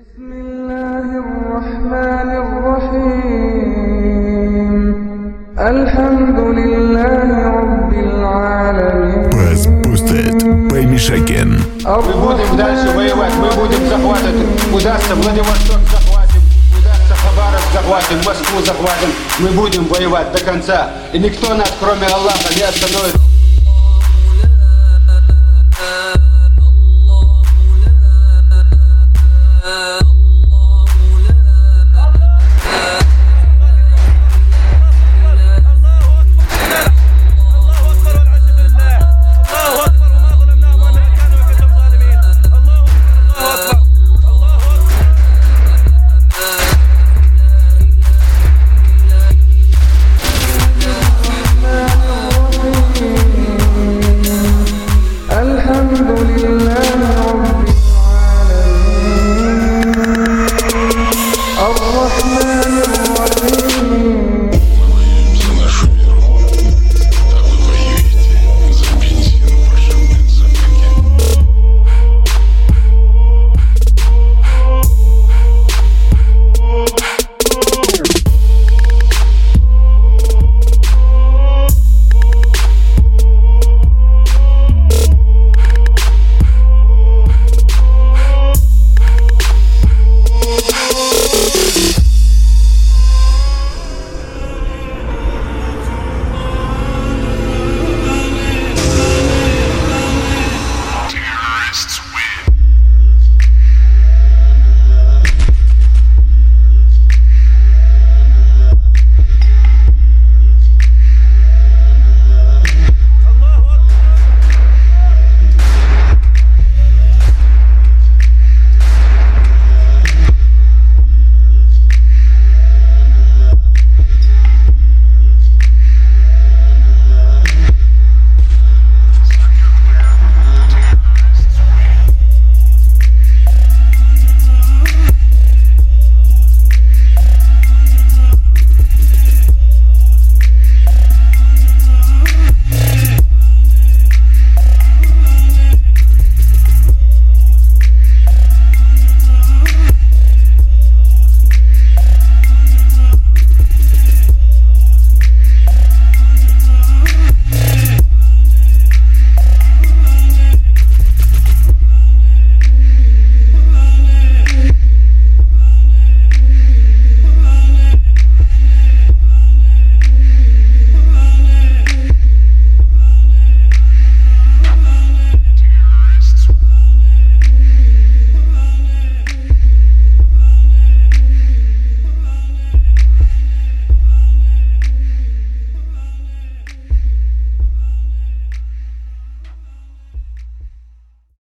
بسم الله الرحمن الرحيم الحمد لله رب العالمين. Bass Boosted Паймишакен. Мы будем дальше воевать, мы будем захватывать. Удастся Владивосток захватим, удастся Хабаровск захватим, Москву захватим. Мы будем воевать до конца. И никто нас, кроме Аллаха, не остановит. Allah